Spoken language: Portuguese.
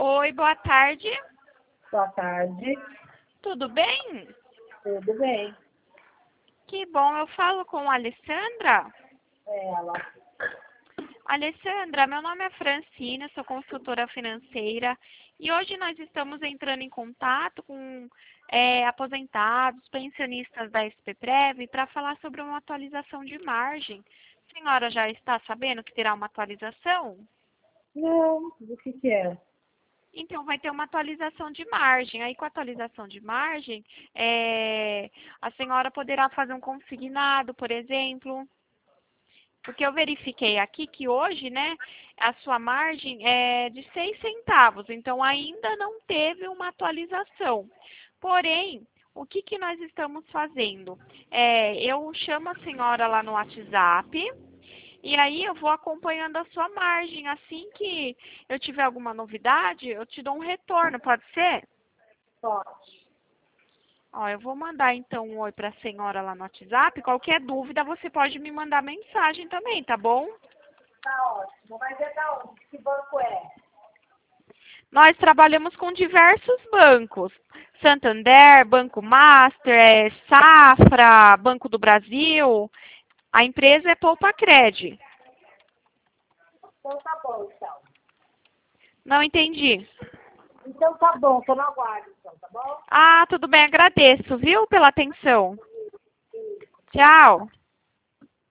Oi, boa tarde. Boa tarde. Tudo bem? Tudo bem? Que bom, eu falo com a Alessandra. Ela. Alessandra, meu nome é Francina, sou consultora financeira e hoje nós estamos entrando em contato com aposentados, pensionistas da SPPrev para falar sobre uma atualização de margem. A senhora já está sabendo que terá uma atualização? Não, do que é? Então, vai ter uma atualização de margem. Aí, com a atualização de margem, a senhora poderá fazer um consignado, por exemplo. Porque eu verifiquei aqui que hoje, né, a sua margem é de 6 centavos. Então, ainda não teve uma atualização. Porém, o que que nós estamos fazendo? Eu chamo a senhora lá no WhatsApp. E aí eu vou acompanhando a sua margem. Assim que eu tiver alguma novidade, eu te dou um retorno, pode ser? Pode. Ó, eu vou mandar então um oi para a senhora lá no WhatsApp. Qualquer dúvida, você pode me mandar mensagem também, tá bom? Tá ótimo. Mas é da onde? Que banco é? Nós trabalhamos com diversos bancos. Santander, Banco Master, Safra, Banco do Brasil. A empresa é Poupacred. Então tá bom, então. Não entendi. Então tá bom, tô no aguardo, então, tá bom? Ah, tudo bem, agradeço, viu, pela atenção. Tchau.